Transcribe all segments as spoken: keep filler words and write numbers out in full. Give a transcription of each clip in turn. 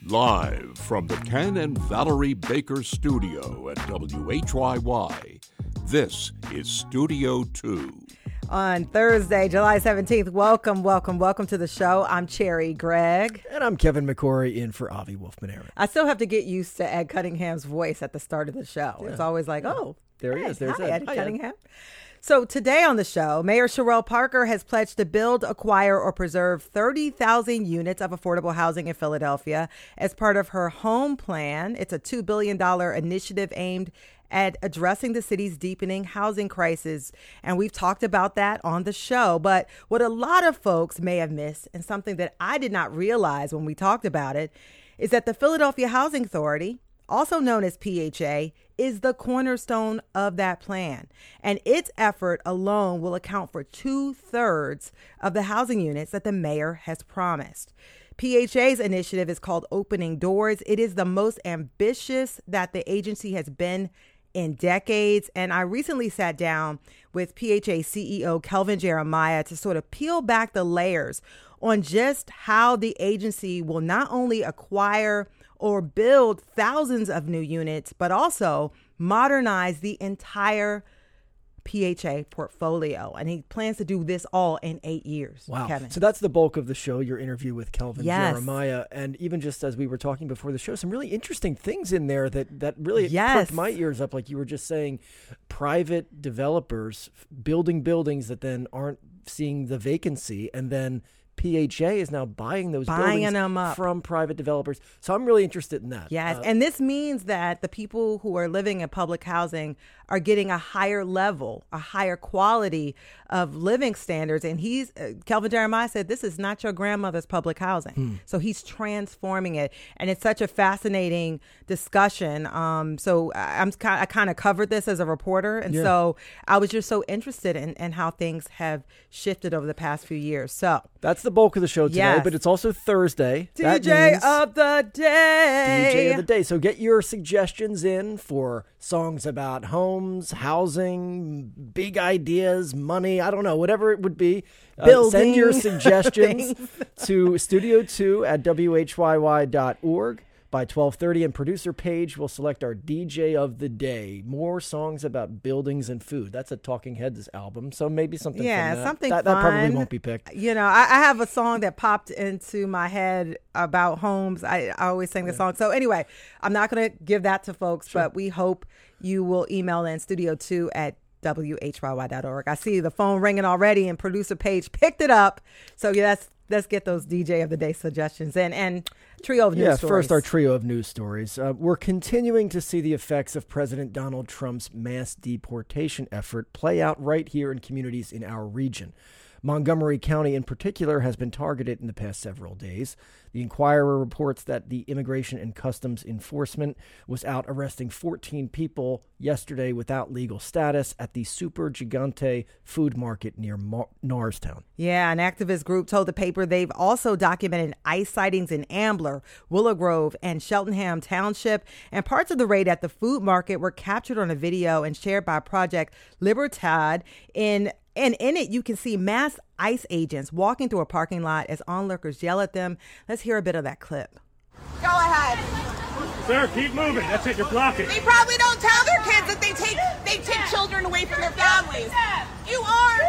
Live from the Ken and Valerie Baker studio at W H Y Y, this is Studio two. On Thursday, July seventeenth, welcome, welcome, welcome to the show. I'm Cherry Gregg. And I'm Kevin McCory in for Avi Wolfman-Arent. I still have to get used to Ed Cunningham's voice at the start of the show. Yeah. It's always like, oh, there he hey, is. There's hi, Ed. Ed Hi, Cunningham. Ed. So today on the show, Mayor Cherelle Parker has pledged to build, acquire, or preserve thirty thousand units of affordable housing in Philadelphia as part of her home plan. It's a two billion dollars initiative aimed at addressing the city's deepening housing crisis. And we've talked about that on the show. But what a lot of folks may have missed, and something that I did not realize when we talked about it, is that the Philadelphia Housing Authority, also known as P H A, is the cornerstone of that plan. And its effort alone will account for two-thirds of the housing units that the mayor has promised. P H A's initiative is called Opening Doors. It is the most ambitious that the agency has been in decades. And I recently sat down with P H A C E O Kelvin Jeremiah to sort of peel back the layers on just how the agency will not only acquire or build thousands of new units, but also modernize the entire P H A portfolio. And he plans to do this all in eight years. Wow. Kevin. So that's the bulk of the show, your interview with Kelvin Yes. Jeremiah. And even just as we were talking before the show, some really interesting things in there that, that really Yes. perked my ears up. Like you were just saying, private developers building buildings that then aren't seeing the vacancy, and then P H A is now buying those Buying buildings them up. from private developers. So I'm really interested in that. Yes. Uh, and this means that the people who are living in public housing are getting a higher level, a higher quality of living standards. And he's, uh, Kelvin Jeremiah said, this is not your grandmother's public housing. Hmm. So he's transforming it. And it's such a fascinating discussion. Um, so I- I'm I kind of covered this as a reporter. And Yeah. so I was just so interested in, in how things have shifted over the past few years. So That's the bulk of the show today, Yes. but it's also Thursday. D That J means of the day. D J of the day. So get your suggestions in for songs about homes, housing, big ideas, money. I don't know, whatever it would be. Uh, send your Building suggestions things. to studio two at W H Y Y dot org. By twelve thirty, and producer Paige will select our D J of the day. More songs about buildings and food. That's a Talking Heads album, so maybe something Yeah, from that. something that, that probably fun. won't be picked. You know, I, I have a song that popped into my head about homes. I, I always sing the song. So anyway, I'm not going to give that to folks, Sure. but we hope you will email in studio two at W H Y Y dot org. I see the phone ringing already, and producer Paige picked it up. So yeah, let's, let's get those D J of the day suggestions in. And trio of news Yeah, stories. first our trio of news stories. Uh, we're continuing to see the effects of President Donald Trump's mass deportation effort play out right here in communities in our region. Montgomery County in particular has been targeted in the past several days. The Inquirer reports that the Immigration and Customs Enforcement was out arresting fourteen people yesterday without legal status at the Super Gigante food market near Mar- Norristown. Yeah, an activist group told the paper they've also documented ICE sightings in Ambler, Willow Grove, and Cheltenham Township. And parts of the raid at the food market were captured on a video and shared by Project Libertad. In And in it, you can see masked ICE agents walking through a parking lot as onlookers yell at them. Let's hear a bit of that clip. Go ahead. Sir, keep moving. That's it. You're blocking. They probably don't tell their kids that they take they take children away from their families. You are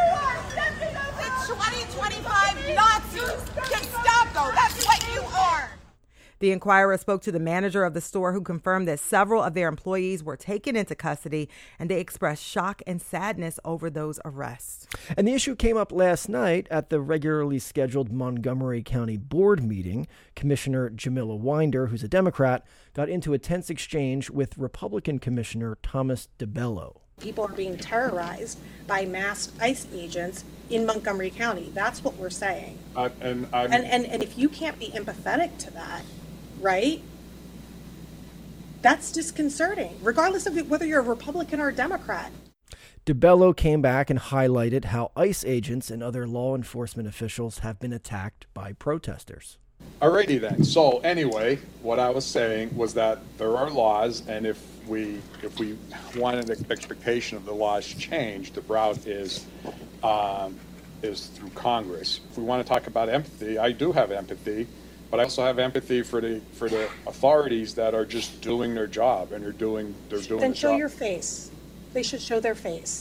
the twenty twenty-five Nazis. Gestapo. That's what you are. The Inquirer spoke to the manager of the store, who confirmed that several of their employees were taken into custody, and they expressed shock and sadness over those arrests. And the issue came up last night at the regularly scheduled Montgomery County Board meeting. Commissioner Jamila Winder, who's a Democrat, got into a tense exchange with Republican Commissioner Thomas DeBello. People are being terrorized by masked ICE agents in Montgomery County. That's what we're saying. Uh, and, I'm, And, and, and if you can't be empathetic to that, right, that's disconcerting, regardless of whether you're a Republican or a Democrat. DeBello came back and highlighted how ICE agents and other law enforcement officials have been attacked by protesters. Alrighty then. So anyway, what I was saying was that there are laws, and if we if we want an expectation of the laws changed, the route is um, is through Congress. If we want to talk about empathy, I do have empathy but I also have empathy for the for the authorities that are just doing their job and they're doing they're doing. Then the show job. your face. They should show their face.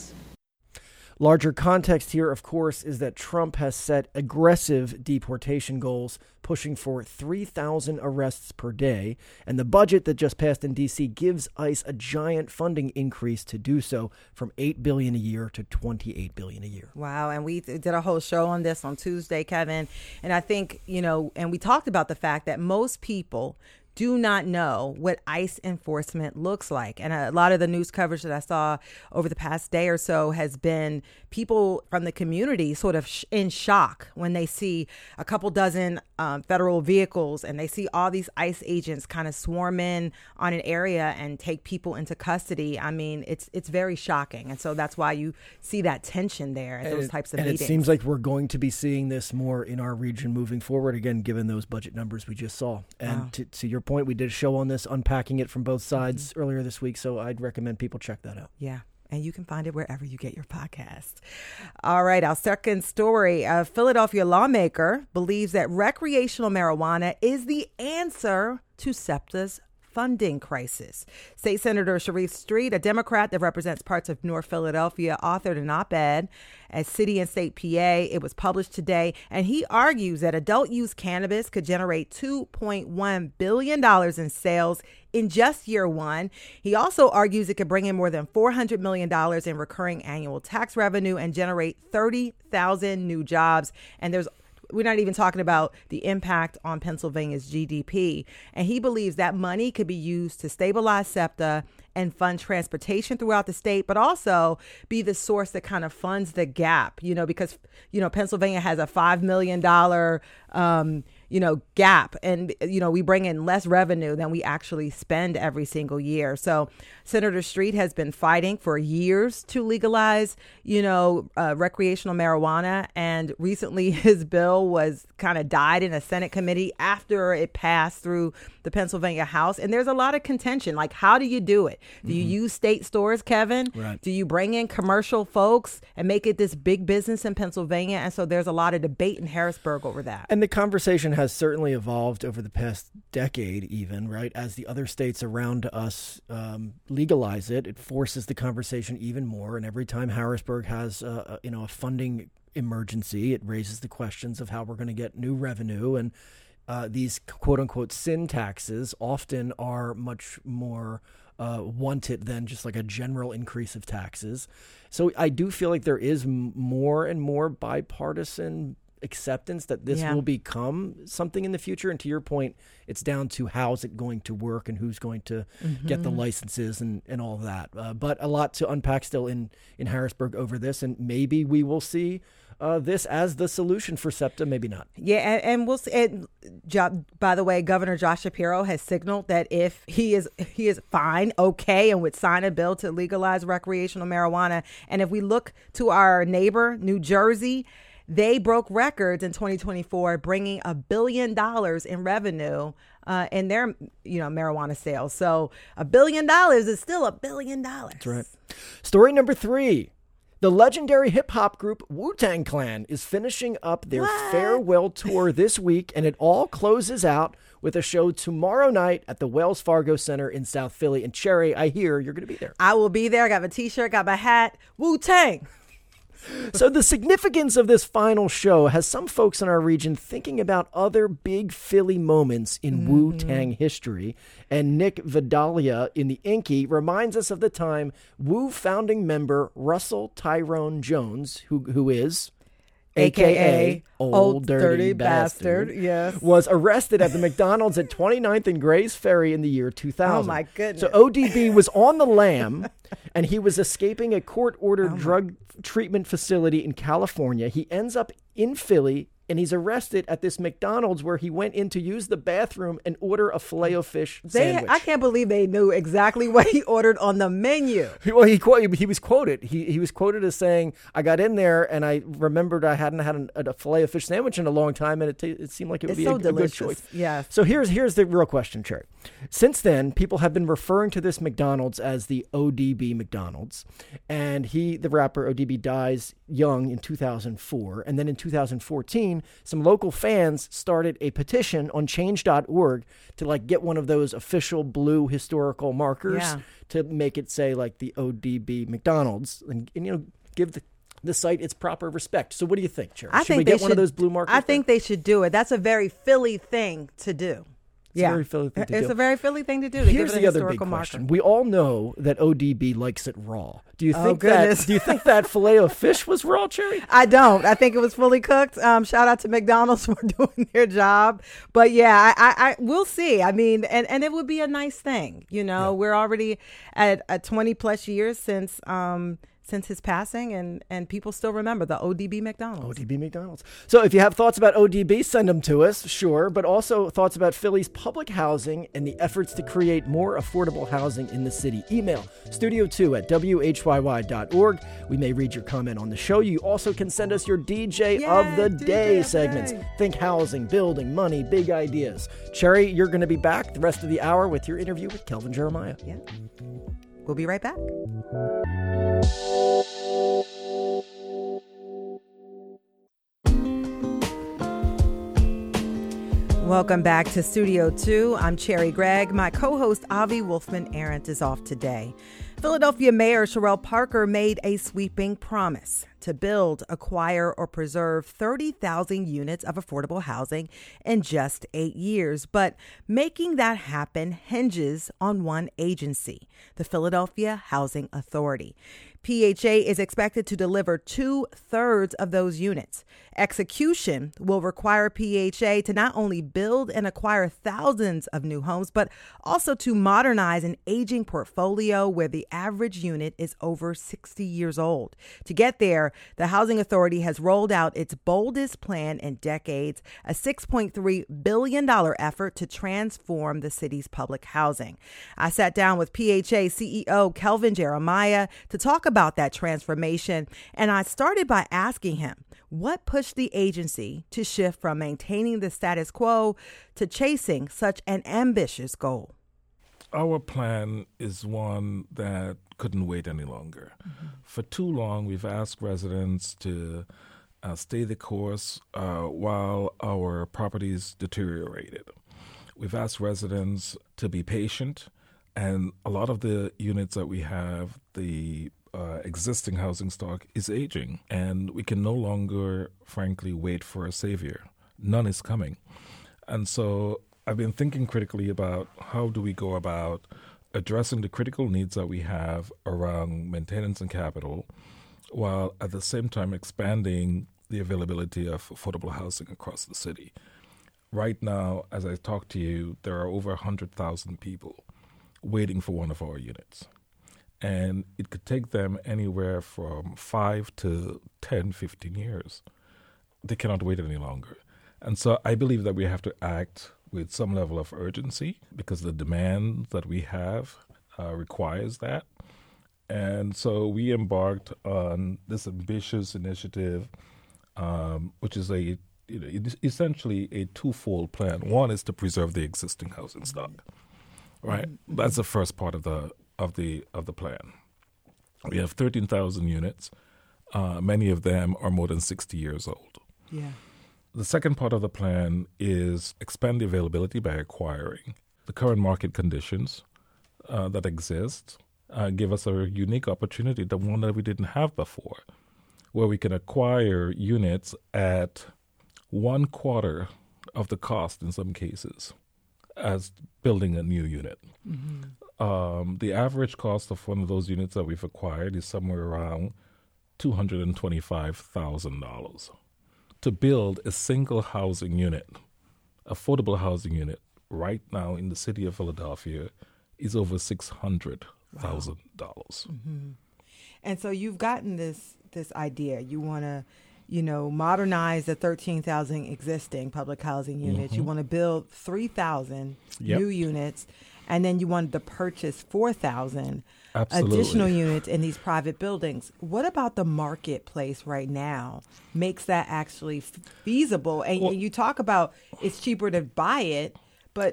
Larger context here, of course, is that Trump has set aggressive deportation goals, pushing for three thousand arrests per day. And the budget that just passed in D C gives ICE a giant funding increase to do so, from eight billion dollars a year to twenty-eight billion dollars a year. Wow. And we did a whole show on this on Tuesday, Kevin. And I think, you know, and we talked about the fact that most people do not know what ICE enforcement looks like. And a lot of the news coverage that I saw over the past day or so has been people from the community sort of sh- in shock when they see a couple dozen um, federal vehicles and they see all these ICE agents kind of swarm in on an area and take people into custody. I mean, it's it's very shocking. And so that's why you see that tension there at and those it, types of and meetings. it seems like we're going to be seeing this more in our region moving forward, again, given those budget numbers we just saw. And Wow. to, to your point, we did a show on this, unpacking it from both sides mm-hmm. earlier this week, so I'd recommend people check that out. Yeah. And you can find it wherever you get your podcast. All right. Our second story. A Philadelphia lawmaker believes that recreational marijuana is the answer to SEPTA's funding crisis. State Senator Sharif Street, a Democrat that represents parts of North Philadelphia, authored an op-ed at City and State P A. It was published today, and he argues that adult use cannabis could generate two point one billion dollars in sales in just year one. He also argues it could bring in more than four hundred million dollars in recurring annual tax revenue and generate thirty thousand new jobs. And there's We're not even talking about the impact on Pennsylvania's G D P. And he believes that money could be used to stabilize SEPTA and fund transportation throughout the state, but also be the source that kind of funds the gap, you know, because, you know, Pennsylvania has a five million dollars, um, you know, gap. And, you know, we bring in less revenue than we actually spend every single year. So Senator Street has been fighting for years to legalize, you know, uh, recreational marijuana. And recently his bill was kind of died in a Senate committee after it passed through the Pennsylvania House. And there's a lot of contention. Like, how do you do it? Do you mm-hmm. use state stores, Kevin? Right. Do you bring in commercial folks and make it this big business in Pennsylvania? And so there's a lot of debate in Harrisburg over that. And the conversation has certainly evolved over the past decade, even, right? As the other states around us um, legalize it, it forces the conversation even more. And every time Harrisburg has, uh, a, you know, a funding emergency, it raises the questions of how we're going to get new revenue. And uh, these quote unquote sin taxes often are much more Uh, wanted than just like a general increase of taxes. So I do feel like there is m- more and more bipartisan acceptance that this yeah. will become something in the future. And to your point, it's down to how's it going to work and who's going to mm-hmm. get the licenses and, and all of that. Uh, but a lot to unpack still in, in Harrisburg over this. And maybe we will see Uh, this as the solution for SEPTA, maybe not. Yeah, and, and we'll see. And, jo- by the way, Governor Josh Shapiro has signaled that if he is he is fine, okay, and would sign a bill to legalize recreational marijuana. And if we look to our neighbor, New Jersey, they broke records in twenty twenty-four, bringing a billion dollars in revenue uh, in their you know marijuana sales. So a billion dollars is still a billion dollars. That's right. Story number three. The legendary hip-hop group Wu-Tang Clan is finishing up their What? farewell tour this week, and it all closes out with a show tomorrow night at the Wells Fargo Center in South Philly. And Cherry, I hear you're going to be there. I will be there. I got my T-shirt, got my hat. Wu-Tang. So the significance of this final show has some folks in our region thinking about other big Philly moments in mm-hmm. Wu-Tang history. And Nick Vidalia in the Inky reminds us of the time Wu founding member Russell Tyrone Jones, who who is A K A Old, Old Dirty, Dirty Bastard, Bastard, yes, was arrested at the McDonald's at twenty-ninth and Grays Ferry in the year two thousand. Oh, my goodness. So O D B was on the lam, and he was escaping a court-ordered oh drug treatment facility in California. He ends up in Philly, and he's arrested at this McDonald's where he went in to use the bathroom and order a Filet-O-Fish they, sandwich. I can't believe they knew exactly what he ordered on the menu. Well, he he was quoted. He he was quoted as saying, "I got in there and I remembered I hadn't had an, a Filet-O-Fish sandwich in a long time, and it t- it seemed like it would it's be so a, a good delicious. choice." Yes. So here's here's the real question, Cherry. Since then, people have been referring to this McDonald's as the O D B McDonald's. And he, the rapper O D B, dies young in two thousand four. And then in two thousand fourteen, some local fans started a petition on change dot org to like get one of those official blue historical markers Yeah. to make it say like the O D B McDonald's and, and you know, give the the site its proper respect. So what do you think, Cherry? I should think we they get one of should- those blue markers? I think they should do it. That's a very Philly thing to do. It's a very Philly thing to it's do. a very Philly thing to do. To Here's give it a the other big historical question. marker. We all know that O D B likes it raw. Do you Oh, think goodness. that do you think that filet of fish was raw, Cherry? I don't. I think it was fully cooked. Um, shout out to McDonald's for doing their job. But yeah, I, I, I we'll see. I mean, and, and it would be a nice thing. You know, yeah. We're already at, at twenty plus years since um since his passing, and, and people still remember the O D B McDonald's. O D B McDonald's. So if you have thoughts about O D B, send them to us, sure, but also thoughts about Philly's public housing and the efforts to create more affordable housing in the city. Email studio two at W H Y Y dot org. We may read your comment on the show. You also can send us your D J yeah, of the D J Day of segments. Day. Think housing, building, money, big ideas. Cherry, you're going to be back the rest of the hour with your interview with Kelvin Jeremiah. Yeah. We'll be right back. Welcome back to Studio two. I'm Cherry Gregg. My co-host Avi Wolfman-Arent is off today. Philadelphia Mayor Cherelle Parker made a sweeping promise to build, acquire, or preserve thirty thousand units of affordable housing in just eight years. But making that happen hinges on one agency, the Philadelphia Housing Authority. P H A is expected to deliver two-thirds of those units. Execution will require P H A to not only build and acquire thousands of new homes, but also to modernize an aging portfolio where the average unit is over sixty years old. To get there, the Housing Authority has rolled out its boldest plan in decades, a six point three billion dollars effort to transform the city's public housing. I sat down with P H A C E O Kelvin Jeremiah to talk about that transformation, and I started by asking him what pushed the agency to shift from maintaining the status quo to chasing such an ambitious goal. Our plan is one that couldn't wait any longer. Mm-hmm. For too long, we've asked residents to uh, stay the course uh, while our properties deteriorated. We've asked residents to be patient, and a lot of the units that we have, the uh, existing housing stock is aging, and we can no longer, frankly, wait for a savior. None is coming. And so I've been thinking critically about how do we go about addressing the critical needs that we have around maintenance and capital, while at the same time expanding the availability of affordable housing across the city. Right now, as I talk to you, there are over one hundred thousand people waiting for one of our units. And it could take them anywhere from five to ten, fifteen years. They cannot wait any longer. And so I believe that we have to act with some level of urgency because the demand that we have uh, requires that. And so we embarked on this ambitious initiative, um, which is a you know, essentially a twofold plan. One is to preserve the existing housing stock, right? Mm-hmm. That's the first part of the of the of the plan. We have thirteen thousand units. Uh, many of them are more than sixty years old. Yeah. The second part of the plan is expand the availability by acquiring. The current market conditions uh, that exist uh, give us a unique opportunity, the one that we didn't have before, where we can acquire units at one quarter of the cost in some cases as building a new unit. Mm-hmm. Um, the average cost of one of those units that we've acquired is somewhere around two hundred twenty-five thousand dollars. To build a single housing unit, affordable housing unit, right now in the city of Philadelphia is over six hundred thousand dollars. Wow. Mm-hmm. And so you've gotten this this idea. You want to, you know, modernize the thirteen thousand existing public housing units. Mm-hmm. You want to build three thousand yep. new units, and then you wanted to purchase four thousand additional units in these private buildings. What about the marketplace right now makes that actually feasible? And well, you talk about it's cheaper to buy it, but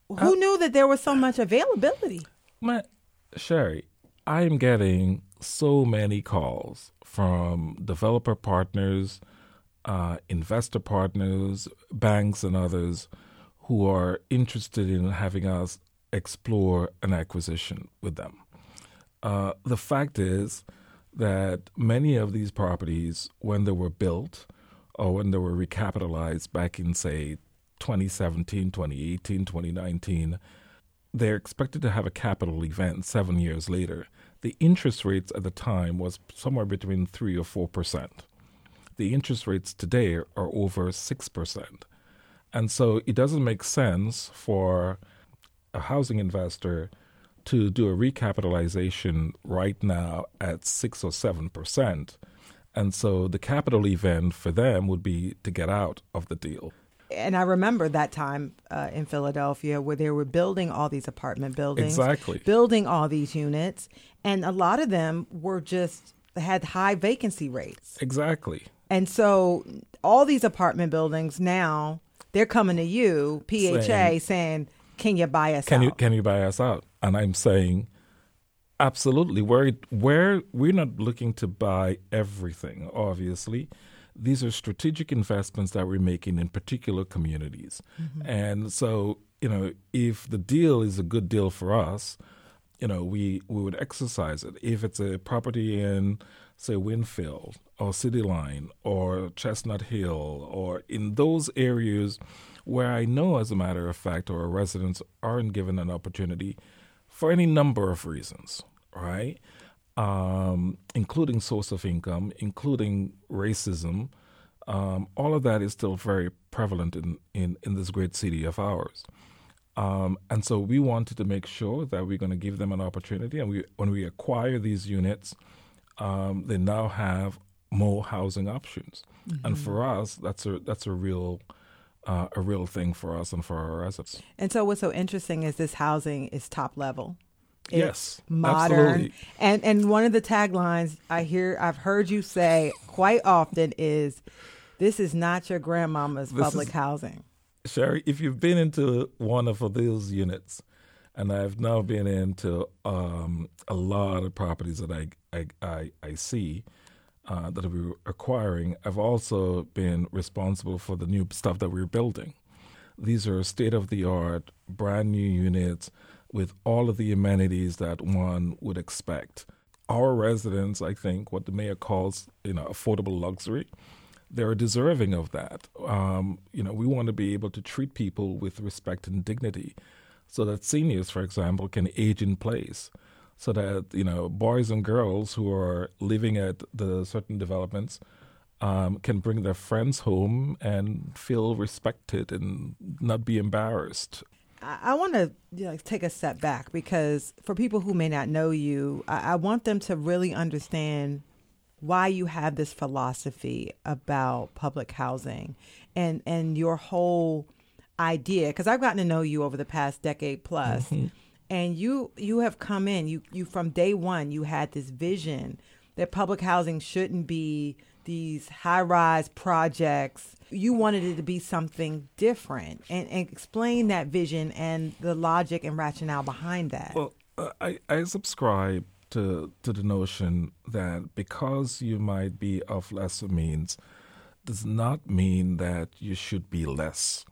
who uh, knew that there was so much availability? My, Sherry, I'm getting so many calls from developer partners, uh, investor partners, banks, and others who are interested in having us explore an acquisition with them. Uh, the fact is that many of these properties, when they were built or when they were recapitalized back in, say, twenty seventeen, twenty eighteen, twenty nineteen, they're expected to have a capital event seven years later. The interest rates at the time was somewhere between three or four percent. The interest rates today are over six percent. And so it doesn't make sense for a housing investor to do a recapitalization right now at six or seven percent. And so the capital event for them would be to get out of the deal. And I remember that time uh, in Philadelphia where they were building all these apartment buildings. Exactly. Building all these units. And a lot of them were just, had high vacancy rates. Exactly. And so all these apartment buildings now, they're coming to you, P H A, saying, saying can you buy us can out? You, can you buy us out? And I'm saying, absolutely. We're, we're, we're not looking to buy everything, obviously. These are strategic investments that we're making in particular communities. Mm-hmm. And so, you know, if the deal is a good deal for us, you know, we, we would exercise it. If it's a property in, say, Winfield or City Line or Chestnut Hill or in those areas where I know, as a matter of fact, our residents aren't given an opportunity for any number of reasons, right? Um, including source of income, including racism, um, all of that is still very prevalent in, in, in this great city of ours. Um, and so we wanted to make sure that we're going to give them an opportunity. And we, when we acquire these units, um, they now have more housing options. Mm-hmm. And for us, that's a that's a real uh, a real thing for us and for our residents. And so what's so interesting is this housing is top level. It's yes, modern. Absolutely. And and one of the taglines I hear I've heard you say quite often is, this is not your grandmama's this public is, housing. Sherry, if you've been into one of those units, and I've now been into um, a lot of properties that I I, I, I see uh, that we're acquiring, I've also been responsible for the new stuff that we're building. These are state-of-the-art, brand new units with all of the amenities that one would expect. Our residents, I think, what the mayor calls, you know, affordable luxury, they're deserving of that. Um, you know, we want to be able to treat people with respect and dignity so that seniors, for example, can age in place, so that, you know, boys and girls who are living at the certain developments um, can bring their friends home and feel respected and not be embarrassed. I want to you know, take a step back, because for people who may not know you, I, I want them to really understand why you have this philosophy about public housing and, and your whole idea. Because I've gotten to know you over the past decade plus, mm-hmm. and you you have come in, you, you from day one, you had this vision that public housing shouldn't be these high-rise projects. You wanted it to be something different, and, and explain that vision and the logic and rationale behind that. Well, uh, I, I subscribe to to the notion that because you might be of lesser means does not mean that you should be less,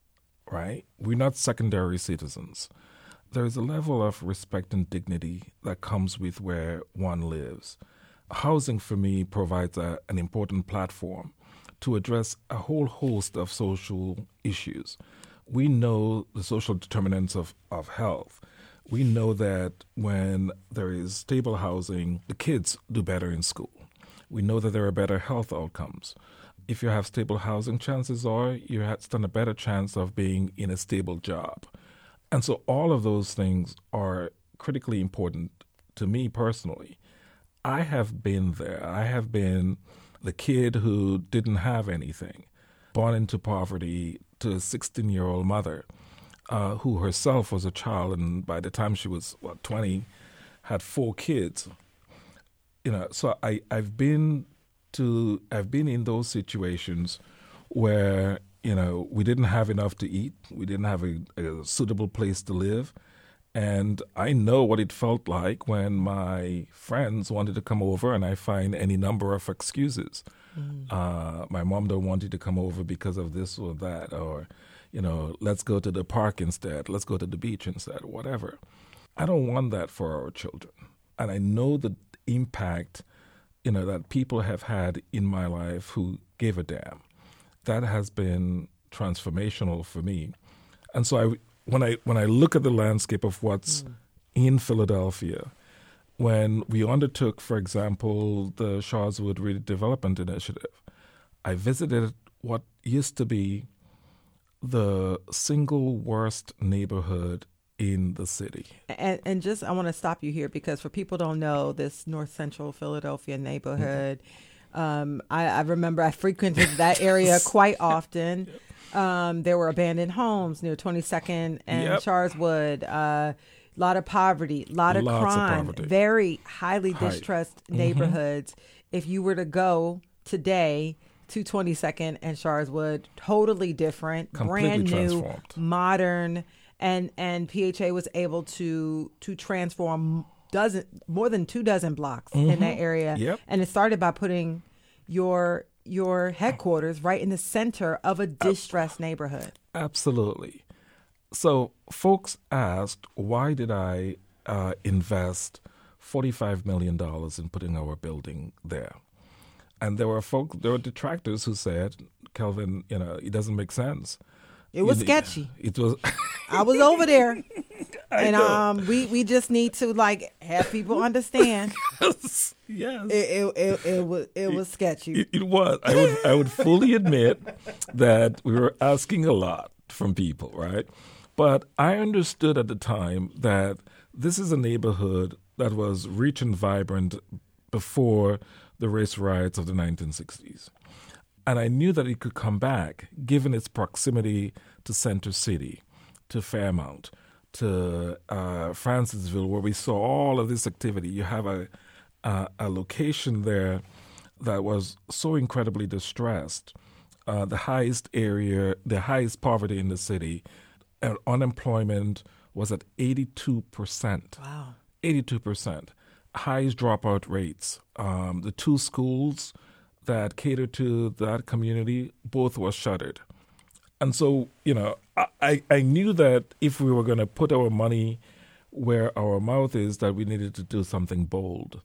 right? We're not secondary citizens. There's a level of respect and dignity that comes with where one lives. Housing, for me, provides a, an important platform to address a whole host of social issues. We know the social determinants of, of health. We know that when there is stable housing, the kids do better in school. We know that there are better health outcomes. If you have stable housing, chances are you stand a better chance of being in a stable job. And so all of those things are critically important to me personally. I have been there. I have been the kid who didn't have anything, born into poverty to a sixteen-year-old mother uh, who herself was a child, and by the time she was, what, twenty, had four kids. You know, so I, I've been to I've been in those situations where you know, we didn't have enough to eat. We didn't have a, a suitable place to live. And I know what it felt like when my friends wanted to come over, and I find any number of excuses. Mm. Uh, my mom don't want you to come over because of this or that, or, you know, let's go to the park instead. Let's go to the beach instead, whatever. I don't want that for our children. And I know the impact, you know, that people have had in my life who gave a damn. That has been transformational for me. And so I, when I when I look at the landscape of what's mm. in Philadelphia, when we undertook, for example, the Sharswood Redevelopment Initiative, I visited what used to be the single worst neighborhood in the city. And, and just, I want to stop you here because for people who don't know this North Central Philadelphia neighborhood, mm-hmm. um, I, I remember I frequented that area quite often. Um, there were abandoned homes near twenty-second and yep. Sharswood, a uh, lot of poverty, a lot of Lots crime, of very highly High. distressed Mm-hmm. neighborhoods. If you were to go today to twenty-second and Sharswood, totally different, Completely brand new, transformed. modern, and and P H A was able to to transform dozen more than two dozen blocks mm-hmm. in that area. Yep. And it started by putting your your headquarters right in the center of a distressed neighborhood. Absolutely. So folks asked, why did I uh, invest forty-five million dollars in putting our building there? And there were folk, there were detractors who said, Kelvin, you know, it doesn't make sense. It was you, sketchy. It was. I was over there. I and know. um, we, we just need to like have people understand. yes. yes. It, it, it, it was it was sketchy. It, it was. I would I would fully admit that we were asking a lot from people, right? But I understood at the time that this is a neighborhood that was rich and vibrant before the race riots of the nineteen sixties. And I knew that it could come back given its proximity to Center City, to Fairmount, to uh, Francisville, where we saw all of this activity. You have a, a, a location there that was so incredibly distressed, uh, the highest area, the highest poverty in the city, and unemployment was at eighty-two percent. Wow. eighty-two percent. Highest dropout rates. Um, the two schools that catered to that community, both were shuttered. And so, you know, I, I knew that if we were going to put our money where our mouth is, that we needed to do something bold.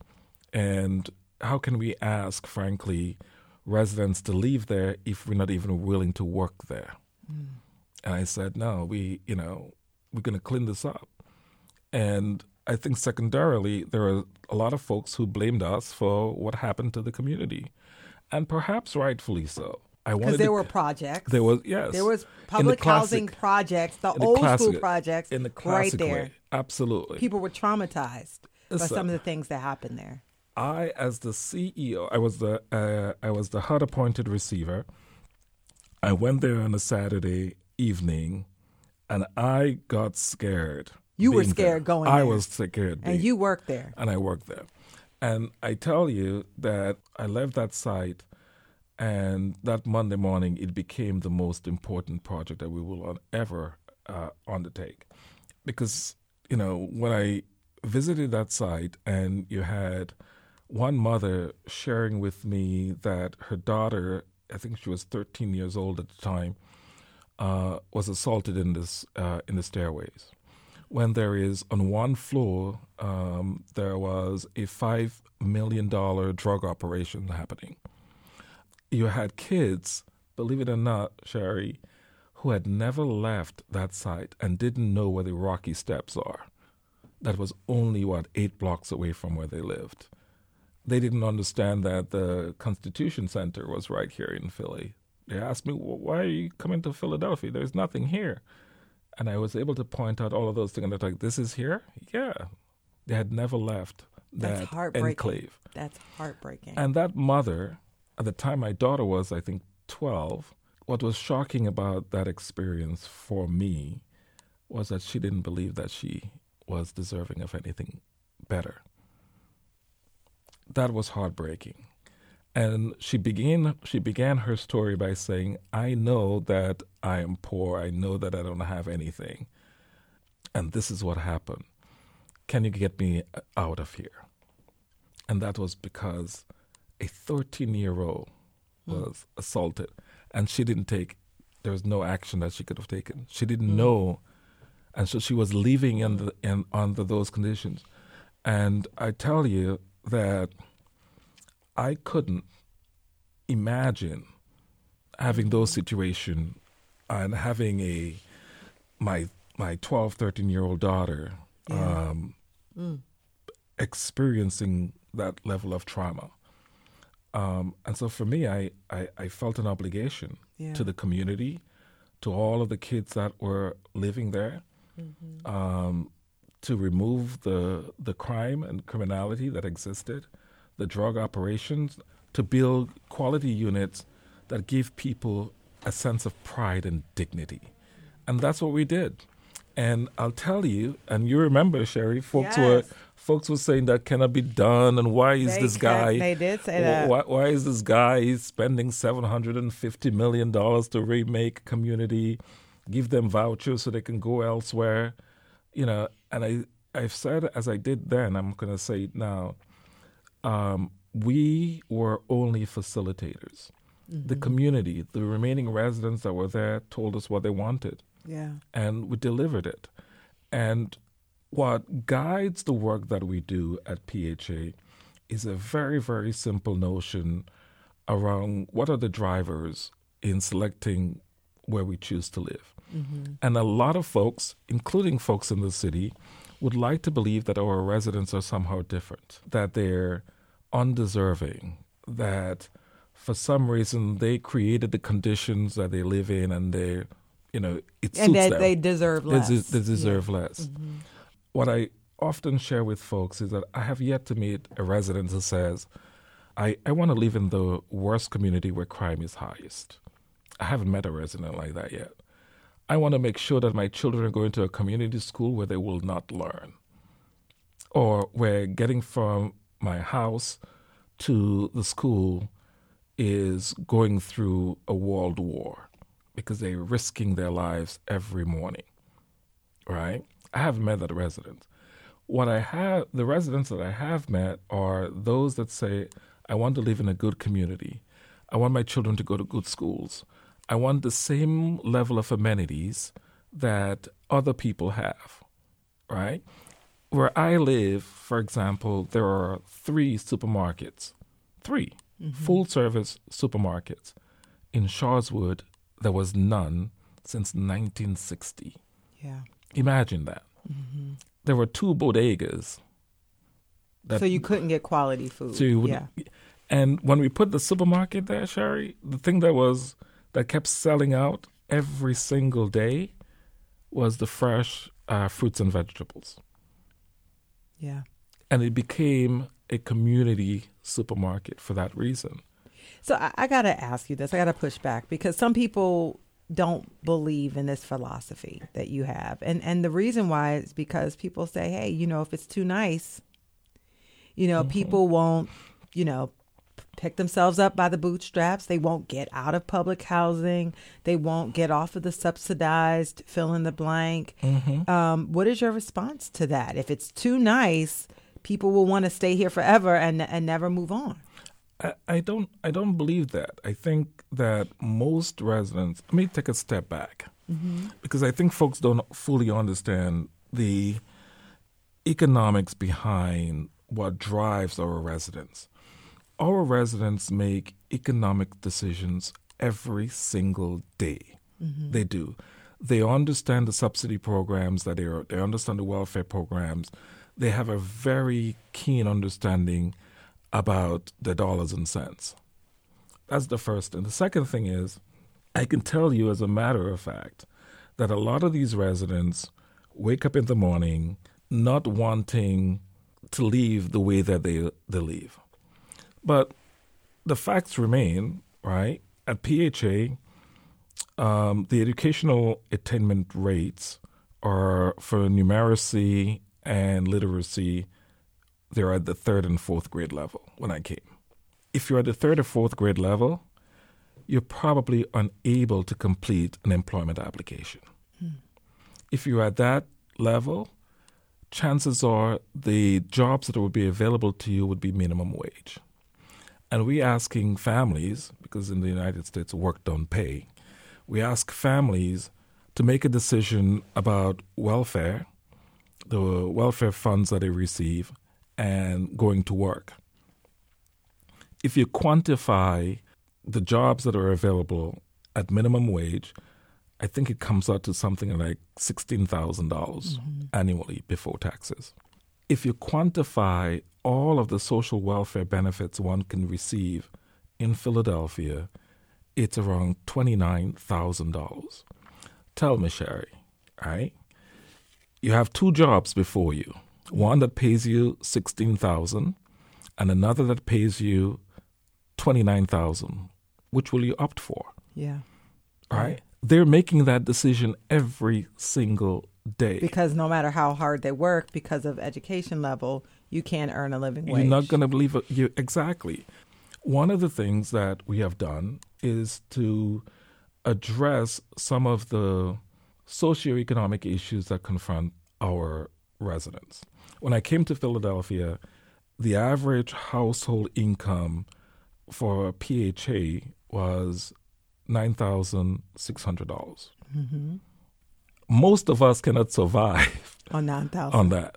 And how can we ask, frankly, residents to leave there if we're not even willing to work there? Mm. And I said, no, we, you know, we're going to clean this up. And I think secondarily, there are a lot of folks who blamed us for what happened to the community. And perhaps rightfully so. Because there to, were projects. There was, yes. There was public classic, housing projects, the the old classic, school projects in the right there. Way. Absolutely. People were traumatized by so, some of the things that happened there. I, as the C E O, I was the uh, I was the H U D appointed receiver. I went there on a Saturday evening, and I got scared. You were scared there. going I there. was scared. And being, you worked there. And I worked there. And I tell you that I left that site, and that Monday morning, it became the most important project that we will ever uh, undertake. Because, you know, when I visited that site and you had one mother sharing with me that her daughter, I think she was thirteen years old at the time, uh, was assaulted in this uh, in the stairways. When there is, on one floor, um, there was a five million dollars drug operation happening. You had kids, believe it or not, Sherry, who had never left that site and didn't know where the Rocky Steps are. That was only, what, eight blocks away from where they lived. They didn't understand that the Constitution Center was right here in Philly. They asked me, well, why are you coming to Philadelphia? There's nothing here. And I was able to point out all of those things. And they're like, this is here? Yeah. They had never left that That's heartbreaking. enclave. That's heartbreaking. And that mother, at the time my daughter was, I think, twelve, what was shocking about that experience for me was that she didn't believe that she was deserving of anything better. That was heartbreaking. And she began she began her story by saying, I know that I am poor. I know that I don't have anything. And this is what happened. Can you get me out of here? And that was because a thirteen-year-old was mm. assaulted, and she didn't take, there was no action that she could have taken. She didn't mm. know, and so she was leaving in the, in, under those conditions. And I tell you that I couldn't imagine having those situations and having a my my twelve, thirteen-year-old daughter yeah. um, mm. experiencing that level of trauma. Um, and so for me, I, I, I felt an obligation yeah. to the community, to all of the kids that were living there, mm-hmm. um, to remove the the crime and criminality that existed, the drug operations, to build quality units that give people a sense of pride and dignity. And that's what we did. And I'll tell you, and you remember, Sherry, folks yes. were folks were saying that cannot be done, and why is they this can, guy? They did say that. Why, why is this guy spending seven hundred and fifty million dollars to remake a community, give them vouchers so they can go elsewhere, you know? And I, I've said as I did then, I'm going to say it now. Um, we were only facilitators. Mm-hmm. The community, the remaining residents that were there, told us what they wanted. Yeah. And we delivered it. And what guides the work that we do at P H A is a very, very simple notion around what are the drivers in selecting where we choose to live. Mm-hmm. And a lot of folks, including folks in the city, would like to believe that our residents are somehow different, that they're undeserving, that for some reason they created the conditions that they live in and they You know, it suits and that them. they deserve less. They, they deserve yeah. less. Mm-hmm. What I often share with folks is that I have yet to meet a resident who says, I, I want to live in the worst community where crime is highest. I haven't met a resident like that yet. I want to make sure that my children are going to a community school where they will not learn, or where getting from my house to the school is going through a world war, because they're risking their lives every morning, right? I haven't met that resident. What I have, the residents that I have met are those that say, I want to live in a good community. I want my children to go to good schools. I want the same level of amenities that other people have, right? Where I live, for example, there are three supermarkets, three mm-hmm. full-service supermarkets. In Sharswood, there was none since nineteen sixty. Yeah. Imagine that. Mm-hmm. There were two bodegas. That, so you couldn't get quality food. So you yeah. And when we put the supermarket there, Sherry, the thing that was that kept selling out every single day was the fresh uh, fruits and vegetables. Yeah. And it became a community supermarket for that reason. So I, I got to ask you this. I got to push back because some people don't believe in this philosophy that you have. And and the reason why is because people say, hey, you know, if it's too nice, you know, mm-hmm. people won't, you know, pick themselves up by the bootstraps. They won't get out of public housing. They won't get off of the subsidized fill in the blank. Mm-hmm. Um, what is your response to that? If it's too nice, people will want to stay here forever and and never move on. I, I don't I don't believe that. I think that most residents, let me take a step back, mm-hmm. because I think folks don't fully understand the economics behind what drives our residents. Our residents make economic decisions every single day. Mm-hmm. They do. They understand the subsidy programs that they are, they understand the welfare programs. They have a very keen understanding about the dollars and cents. That's the first thing. The second thing is, I can tell you as a matter of fact that a lot of these residents wake up in the morning not wanting to leave the way that they, they leave. But the facts remain, right? At P H A, um, the educational attainment rates are for numeracy and literacy, they're at the third and fourth grade level when I came. if you're at the third or fourth grade level, you're probably unable to complete an employment application. Hmm. If you're at that level, chances are the jobs that would be available to you would be minimum wage. And we're asking families, because in the United States work don't pay, we ask families to make a decision about welfare, the welfare funds that they receive, and going to work. If you quantify the jobs that are available at minimum wage, I think it comes out to something like sixteen thousand dollars mm-hmm. annually before taxes. If you quantify all of the social welfare benefits one can receive in Philadelphia, it's around twenty-nine thousand dollars. Tell me, Sherry, right? You have two jobs before you, one that pays you sixteen thousand dollars and another that pays you twenty-nine thousand dollars. Which will you opt for? Yeah. Right? right? They're making that decision every single day. Because no matter how hard they work, because of education level, you can't earn a living wage. You're not going to believe it. You, exactly. One of the things that we have done is to address some of the socioeconomic issues that confront our residents. When I came to Philadelphia, the average household income for a P H A was nine thousand six hundred dollars. Mm-hmm. Most of us cannot survive on nine thousand on that.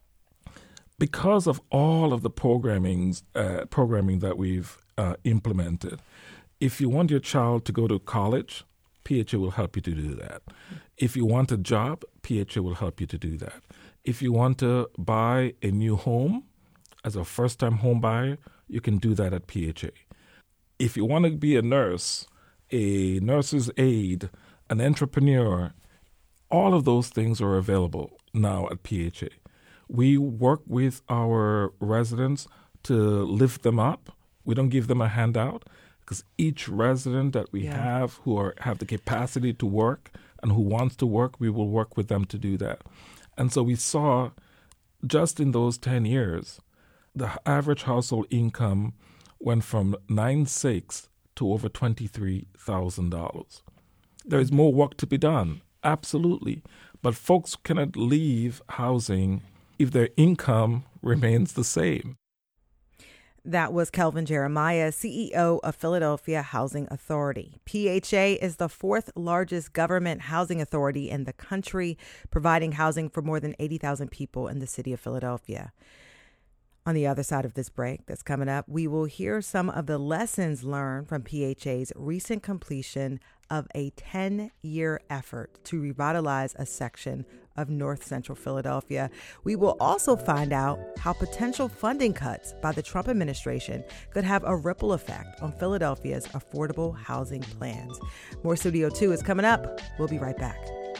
Because of all of the programming, uh, programming that we've uh, implemented, if you want your child to go to college, P H A will help you to do that. If you want a job, P H A will help you to do that. If you want to buy a new home as a first-time home buyer, you can do that at P H A. If you want to be a nurse, a nurse's aide, an entrepreneur, all of those things are available now at P H A. We work with our residents to lift them up. We don't give them a handout because each resident that we yeah. have who are have the capacity to work and who wants to work, we will work with them to do that. And so we saw just in those ten years, the average household income went from nine thousand six hundred dollars to over twenty-three thousand dollars. There is more work to be done, absolutely. But folks cannot leave housing if their income remains the same. That was Kelvin Jeremiah, C E O of Philadelphia Housing Authority. P H A is the fourth largest government housing authority in the country, providing housing for more than eighty thousand people in the city of Philadelphia. On the other side of this break that's coming up, we will hear some of the lessons learned from P H A's recent completion of a ten-year effort to revitalize a section of North Central Philadelphia. We will also find out how potential funding cuts by the Trump administration could have a ripple effect on Philadelphia's affordable housing plans. More Studio two is coming up. We'll be right back.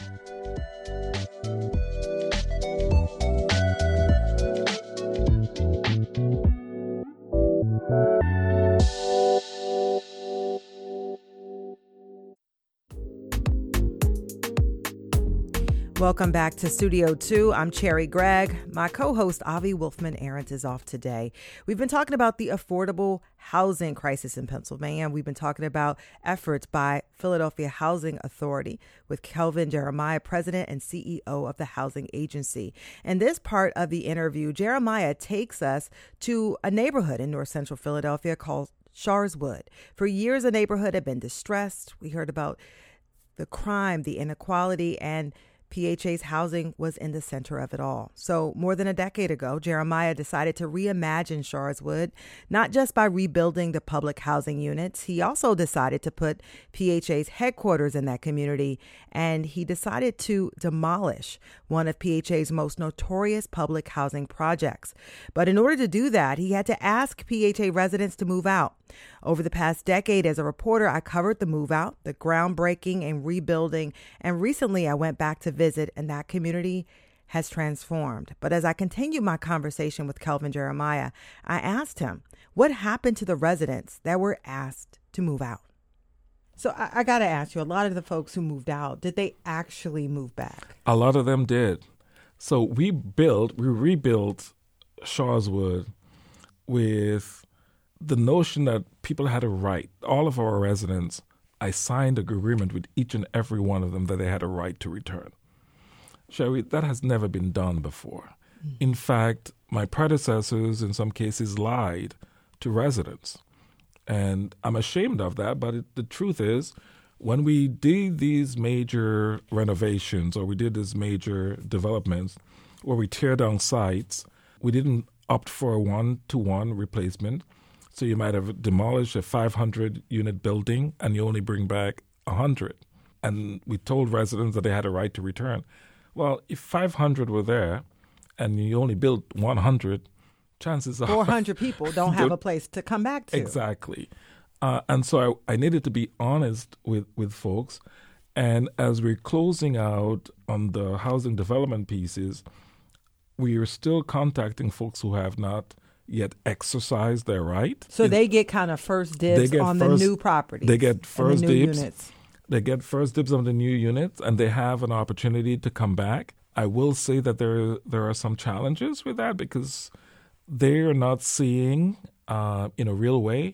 Welcome back to Studio two. I'm Cherry Gregg. My co-host Avi Wolfman-Arent is off today. We've been talking about the affordable housing crisis in Pennsylvania. We've been talking about efforts by Philadelphia Housing Authority with Kelvin Jeremiah, president and C E O of the housing agency. In this part of the interview, Jeremiah takes us to a neighborhood in North Central Philadelphia called Sharswood. For years, the neighborhood had been distressed. We heard about the crime, the inequality, and P H A's housing was in the center of it all. So more than a decade ago, Jeremiah decided to reimagine Sharswood, not just by rebuilding the public housing units. He also decided to put P H A's headquarters in that community, and he decided to demolish one of P H A's most notorious public housing projects. But in order to do that, he had to ask P H A residents to move out. Over the past decade, as a reporter, I covered the move out, the groundbreaking and rebuilding, and recently I went back to visit, and that community has transformed. But as I continued my conversation with Kelvin Jeremiah, I asked him what happened to the residents that were asked to move out. So I, I got to ask you, a lot of the folks who moved out, did they actually move back? A lot of them did. So we built, we rebuilt Sharswood with the notion that people had a right, all of our residents, I signed an agreement with each and every one of them that they had a right to return. Sherry, that has never been done before. Mm. In fact, my predecessors in some cases lied to residents. And I'm ashamed of that, but it, the truth is, when we did these major renovations or we did these major developments where we tear down sites, we didn't opt for a one-to-one replacement. So you might have demolished a five hundred unit building and you only bring back one hundred. And we told residents that they had a right to return. Well, if five hundred were there and you only built one hundred, chances are four hundred people don't have a place to come back to. Exactly. Uh, and so I, I needed to be honest with, with folks. And as we're closing out on the housing development pieces, we are still contacting folks who have not yet exercised their right. So it, they get kind of first dibs on first, the new property. They get first the new dibs. Units. They get first dibs on the new units, and they have an opportunity to come back. I will say that there there are some challenges with that because they are not seeing uh, in a real way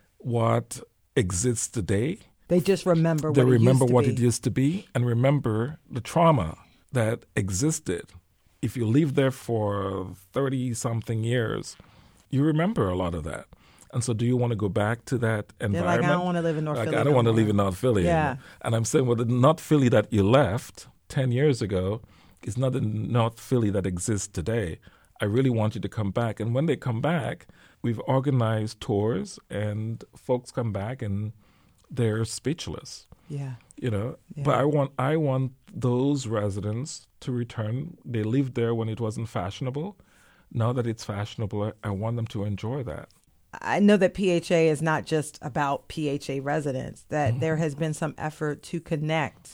what exists today. They just remember what they it remember used to what be. it used to be and remember the trauma that existed. If you live there for thirty-something years, you remember a lot of that. And so do you want to go back to that environment? They're like, I don't want to live in North like, Philly. I don't no want to more. live in North Philly. Yeah. Anymore. And I'm saying, well, the North Philly that you left ten years ago is not the North Philly that exists today. I really want you to come back. And when they come back, we've organized tours and folks come back and they're speechless. Yeah. You know, yeah. but I want I want those residents to return. They lived there when it wasn't fashionable. Now that it's fashionable, I want them to enjoy that. I know that P H A is not just about P H A residents, that mm-hmm. there has been some effort to connect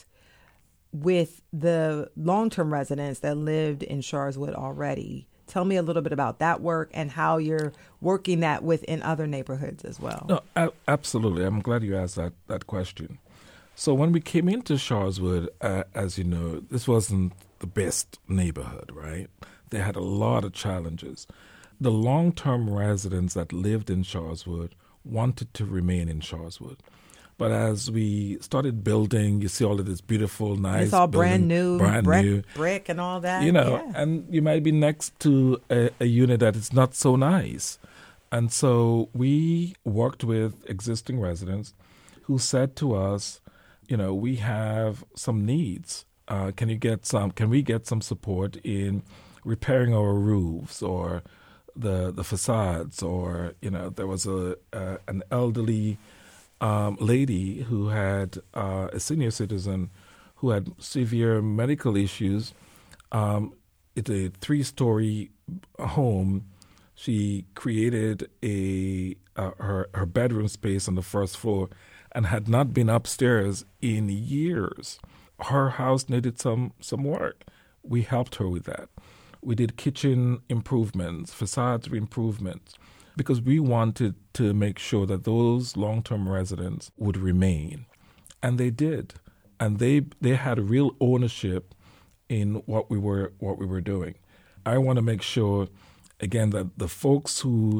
with the long-term residents that lived in Sharswood already. Tell me a little bit about that work and how you're working that within other neighborhoods as well. No, a- absolutely. I'm glad you asked that, that question. So when we came into Sharswood, uh, as you know, this wasn't the best neighborhood, right? They had a lot of challenges. The long-term residents that lived in Sharswood wanted to remain in Sharswood. But as we started building, you see all of this beautiful, nice It's all building, brand new, brand brick, new. brick and all that. You know, yeah. and you might be next to a, a unit that is not so nice. And so we worked with existing residents who said to us, you know, we have some needs. Uh, can you get some? Can we get some support in repairing our roofs or the the facades? Or you know, there was a, a an elderly um, lady who had uh, a senior citizen who had severe medical issues. Um, it's a three-story home. She created a uh, her her bedroom space on the first floor and had not been upstairs in years. Her house needed some some work. We helped her with that. We did kitchen improvements, facade improvements, because we wanted to make sure that those long-term residents would remain. And they did. And they they had real ownership in what we were what we were doing. I want to make sure, again, that the folks who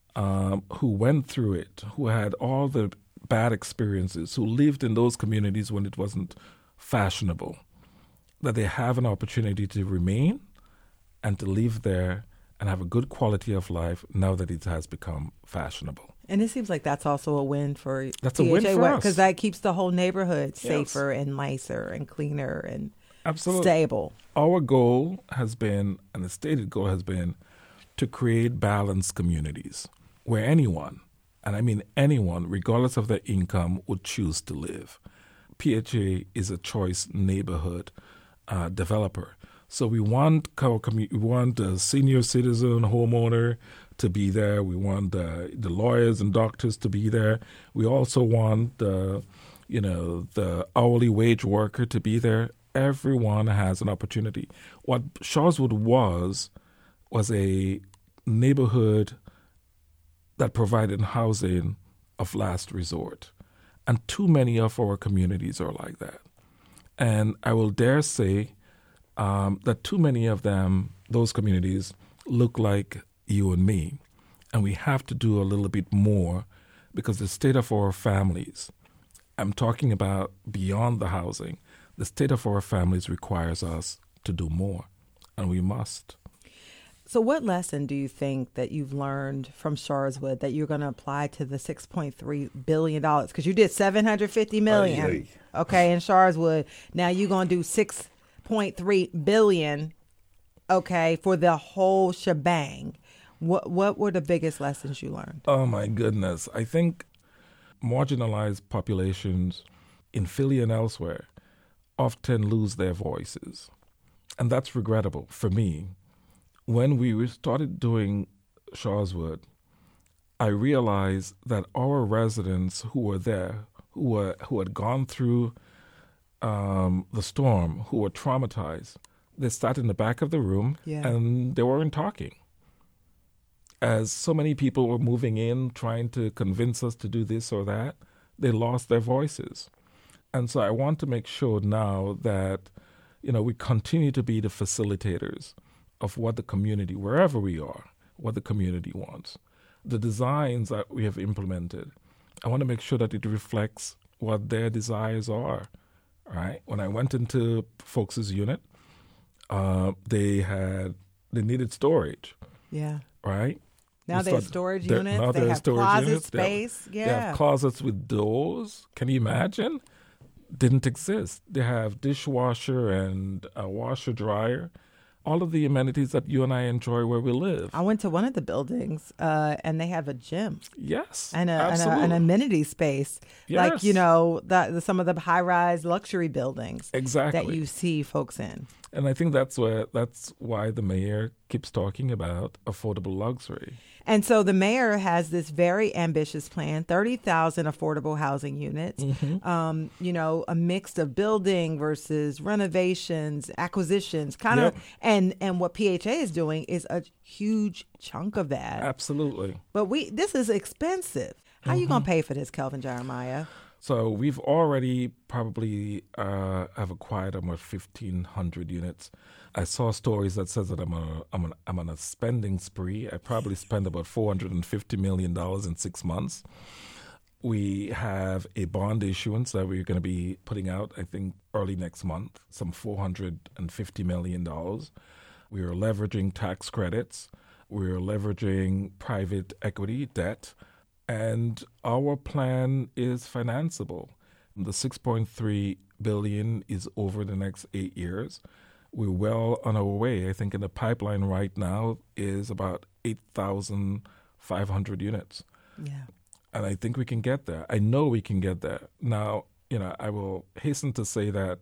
um, who went through it, who had all the bad experiences, who lived in those communities when it wasn't fashionable, that they have an opportunity to remain and to live there and have a good quality of life now that it has become fashionable. And it seems like that's also a win for that's P H A a win for us, because that keeps the whole neighborhood yes. safer and nicer and cleaner and Absolutely. stable. Our goal has been, and the stated goal has been, to create balanced communities where anyone, and I mean anyone, regardless of their income, would choose to live. P H A is a choice neighborhood uh, developer. So we want our commu- we want the senior citizen homeowner to be there. We want the, the lawyers and doctors to be there. We also want the, you know, the hourly wage worker to be there. Everyone has an opportunity. What Sharswood was was a neighborhood that provided housing of last resort. And too many of our communities are like that. And I will dare say um, that too many of them, those communities, look like you and me. And we have to do a little bit more because the state of our families, I'm talking about beyond the housing, the state of our families requires us to do more, and we must. So what lesson do you think that you've learned from Sharswood that you're going to apply to the six point three billion dollars? Because you did seven hundred fifty million dollars, Aye, aye. okay, in Sharswood. Now you're going to do six point three billion dollars, okay, for the whole shebang. What what were the biggest lessons you learned? Oh, my goodness. I think marginalized populations in Philly and elsewhere often lose their voices. And that's regrettable for me. When we started doing Sharswood, I realized that our residents who were there, who were who had gone through um, the storm, who were traumatized, they sat in the back of the room Yeah. and they weren't talking. As so many people were moving in, trying to convince us to do this or that, they lost their voices. And so I want to make sure now that, you know, we continue to be the facilitators of what the community, wherever we are, what the community wants. The designs that we have implemented, I want to make sure that it reflects what their desires are, right? When I went into folks' unit, uh, they had, they needed storage, Yeah. right? Now We they have start- storage they're- units. now They there are have storage closet units. They have- space. They Yeah. have closets with doors. Can you imagine? Didn't exist. They have dishwasher and a washer dryer. All of the amenities that you and I enjoy where we live. I went to one of the buildings, uh, and they have a gym Yes, and, a, and a, absolutely. an amenity space, like Yes. you know, the, the, some of the high-rise luxury buildings Exactly. that you see folks in. And I think that's where that's why the mayor keeps talking about affordable luxury. And so the mayor has this very ambitious plan: thirty thousand affordable housing units. Mm-hmm. Um, you know, a mix of building versus renovations, acquisitions, kind Yep. of. And and what P H A is doing is a huge chunk of that. Absolutely. But we this is expensive. How you gonna pay for this, Kelvin Jeremiah? So we've already probably uh, have acquired almost fifteen hundred units. I saw stories that says that I'm on a, I'm on, I'm on a spending spree. I probably spend about four hundred fifty million dollars in six months. We have a bond issuance that we're going to be putting out, I think, early next month, some four hundred fifty million dollars. We are leveraging tax credits. We're leveraging private equity debt. And our plan is financeable. The six point three billion dollars is over the next eight years. We're well on our way. I think in the pipeline right now is about eight thousand five hundred units. Yeah. And I think we can get there. I know we can get there. Now, you know, I will hasten to say that,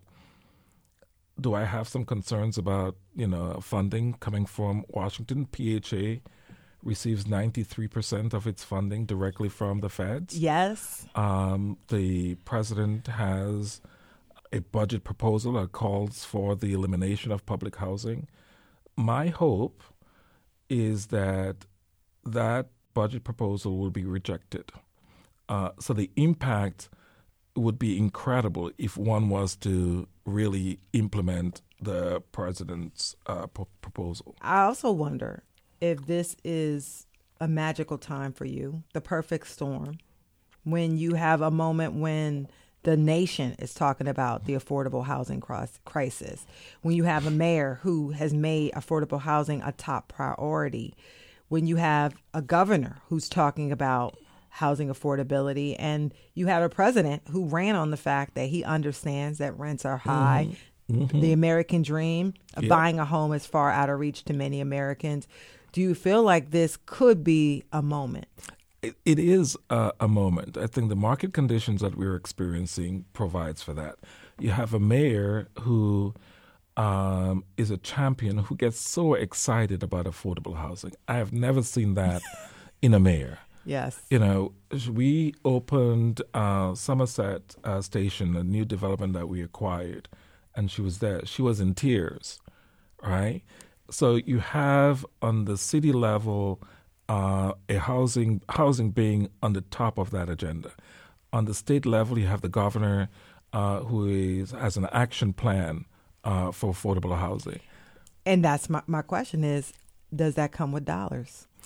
do I have some concerns about, you know, funding coming from Washington? P H A receives ninety-three percent of its funding directly from the feds. Yes. Um, the president has a budget proposal that calls for the elimination of public housing. My hope is that that budget proposal will be rejected. Uh, so the impact would be incredible if one was to really implement the president's uh, p- proposal. I also wonder if this is a magical time for you, the perfect storm, when you have a moment when the nation is talking about the affordable housing cros- crisis, when you have a mayor who has made affordable housing a top priority, when you have a governor who's talking about housing affordability, and you have a president who ran on the fact that he understands that rents are high. Mm-hmm. The American dream of Yep. buying a home is far out of reach to many Americans. Do you feel like this could be a moment? It, it is a, a moment. I think the market conditions that we're experiencing provides for that. You have a mayor who um, is a champion who gets so excited about affordable housing. I have never seen that in a mayor. Yes. You know, we opened uh, Somerset uh, Station, a new development that we acquired, and she was there. She was in tears, right? So you have on the city level uh, a housing housing being on the top of that agenda. On the state level, you have the governor uh, who is has an action plan uh, for affordable housing. And that's my, my question is, does that come with dollars?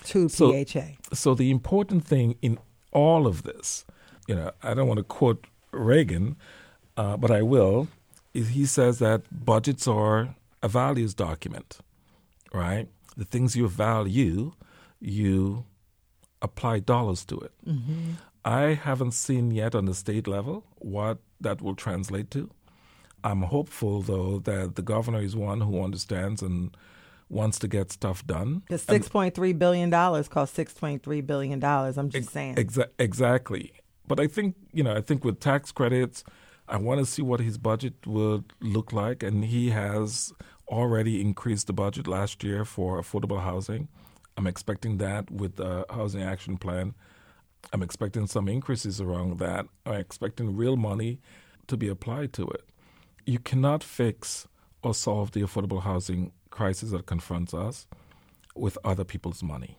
to so, P H A. So the important thing in all of this, you know, I don't want to quote Reagan, uh, but I will, is he says that budgets are a values document, right? The things you value, you apply dollars to it. Mm-hmm. I haven't seen yet on the state level what that will translate to. I'm hopeful, though, that the governor is one who understands and wants to get stuff done. The six point three billion dollars costs six point three billion dollars. I'm just ex- saying. Exa- exactly. But I think, you know, I think with tax credits, I want to see what his budget would look like. And he has already increased the budget last year for affordable housing. I'm expecting that with the Housing Action Plan. I'm expecting some increases around that. I'm expecting real money to be applied to it. You cannot fix or solve the affordable housing crisis that confronts us with other people's money.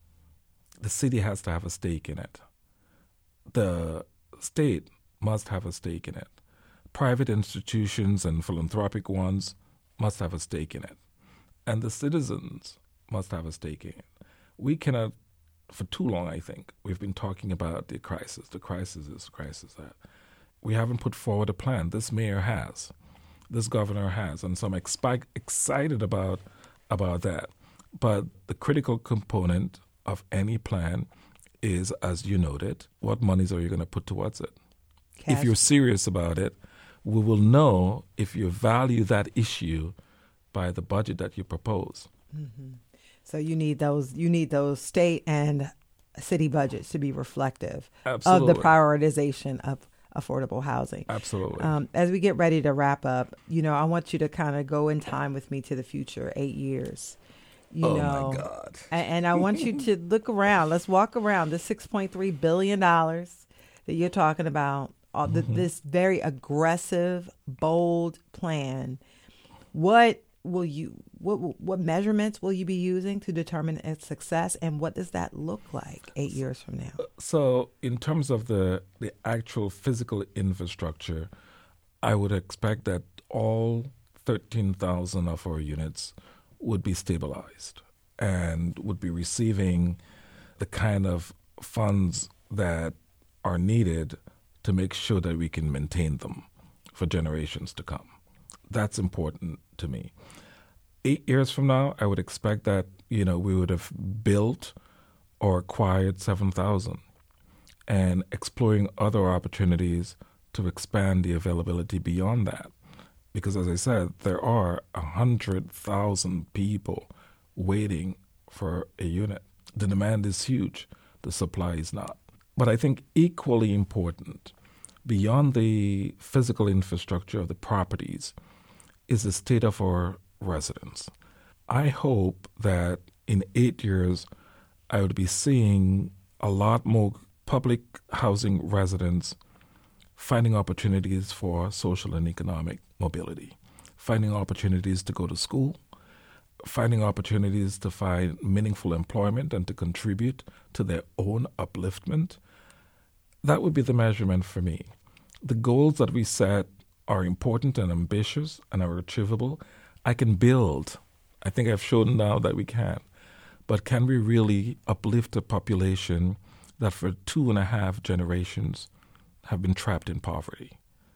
The city has to have a stake in it. The state must have a stake in it. Private institutions and philanthropic ones must have a stake in it. And the citizens must have a stake in it. We cannot, for too long, I think, we've been talking about the crisis, the crisis is, the crisis that. We haven't put forward a plan. This mayor has. This governor has. And so I'm expi- excited about, about that. But the critical component of any plan is, as you noted, what monies are you going to put towards it? Cash. If you're serious about it, we will know if you value that issue by the budget that you propose. Mm-hmm. So you need those you need those state and city budgets to be reflective Absolutely. of the prioritization of affordable housing. Absolutely. Um, as we get ready to wrap up, you know, I want you to kind of go in time with me to the future, eight years. You oh, know, my God. and, and I want you to look around. Let's walk around the six point three billion dollars that you're talking about, uh, the, mm-hmm. this very aggressive, bold plan. What will you, what what measurements will you be using to determine its success, and what does that look like eight years from now? So in terms of the, the actual physical infrastructure, I would expect that all thirteen thousand of our units would be stabilized and would be receiving the kind of funds that are needed to make sure that we can maintain them for generations to come. That's important to me. Eight years from now, I would expect that, you know, we would have built or acquired seven thousand and exploring other opportunities to expand the availability beyond that. Because as I said, there are one hundred thousand people waiting for a unit. The demand is huge. The supply is not. But I think equally important, beyond the physical infrastructure of the properties, is the state of our residents. I hope that in eight years, I would be seeing a lot more public housing residents finding opportunities for social and economic mobility, finding opportunities to go to school, finding opportunities to find meaningful employment and to contribute to their own upliftment. That would be the measurement for me. The goals that we set are important and ambitious and are achievable. I can build. I think I've shown now that we can. But can we really uplift a population that for two and a half generations have been trapped in poverty?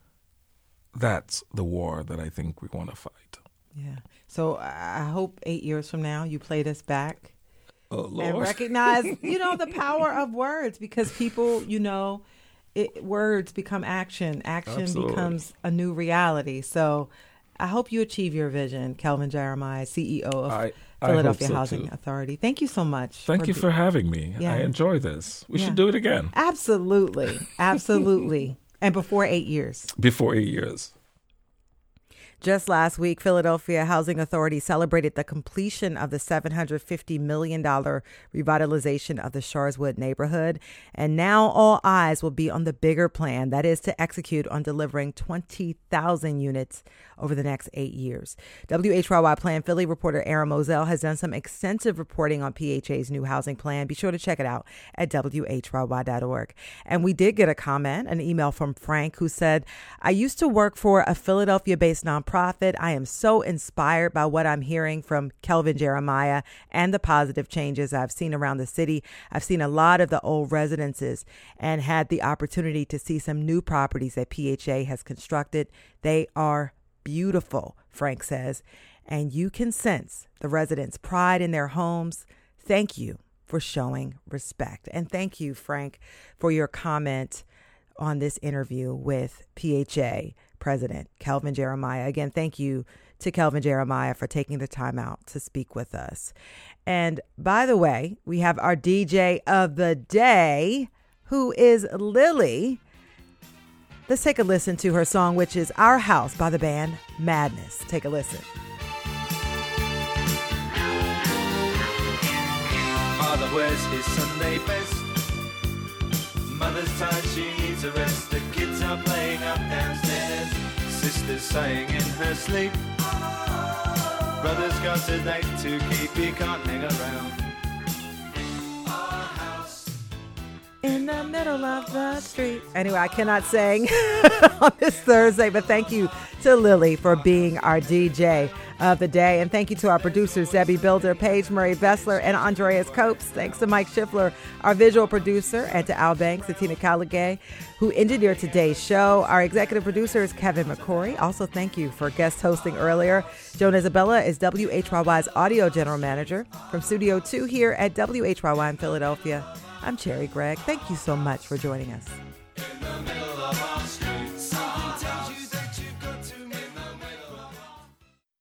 That's the war that I think we want to fight. Yeah. So I hope eight years from now you play this back oh, Lord. and recognize, you know, the power of words, because people, you know, it, words become action. Action Absolutely. becomes a new reality. So I hope you achieve your vision, Kelvin Jeremiah, C E O of I, Philadelphia I so Housing too. Authority. Thank you so much. Thank for you be- for having me. Yeah. I enjoy this. We Yeah. should do it again. Absolutely. Absolutely. And before eight years. Before eight years. Just last week, Philadelphia Housing Authority celebrated the completion of the seven hundred fifty million dollars revitalization of the Sharswood neighborhood. And now all eyes will be on the bigger plan, that is to execute on delivering twenty thousand units over the next eight years. W H Y Y Plan Philly reporter Aaron Moselle has done some extensive reporting on P H A's new housing plan. Be sure to check it out at W H Y Y dot org. And we did get a comment, an email from Frank, who said, I used to work for a Philadelphia-based nonprofit nonprofit. I am so inspired by what I'm hearing from Kelvin Jeremiah and the positive changes I've seen around the city. I've seen a lot of the old residences and had the opportunity to see some new properties that P H A has constructed. They are beautiful, Frank says, and you can sense the residents' pride in their homes. Thank you for showing respect. And thank you, Frank, for your comment on this interview with P H A President Kelvin Jeremiah. Again, thank you to Kelvin Jeremiah for taking the time out to speak with us. And by the way, we have our D J of the day, who is Lily. Let's take a listen to her song, which is Our House by the band Madness. Take a listen. Father wears his Sunday best. Mother's tired, she needs a rest. The kids are playing up downstairs. Sister's sighing in her sleep. Brother's got a date to keep. He can't hang around. Our house in the middle of the street. Anyway, I cannot sing on this Thursday, but thank you to Lily for being our D J of the day. And thank you to our producers, Debbie Builder, Paige Murray Vessler, and Andreas Copes. Thanks to Mike Schiffler, our visual producer, and to Al Banks and Tina Caligay, who engineered today's show. Our executive producer is Kevin McCory. Also, thank you for guest hosting earlier. Joan Isabella is W H Y Y's audio general manager. From Studio two here at W H Y Y in Philadelphia, I'm Cherry Gregg. Thank you so much for joining us.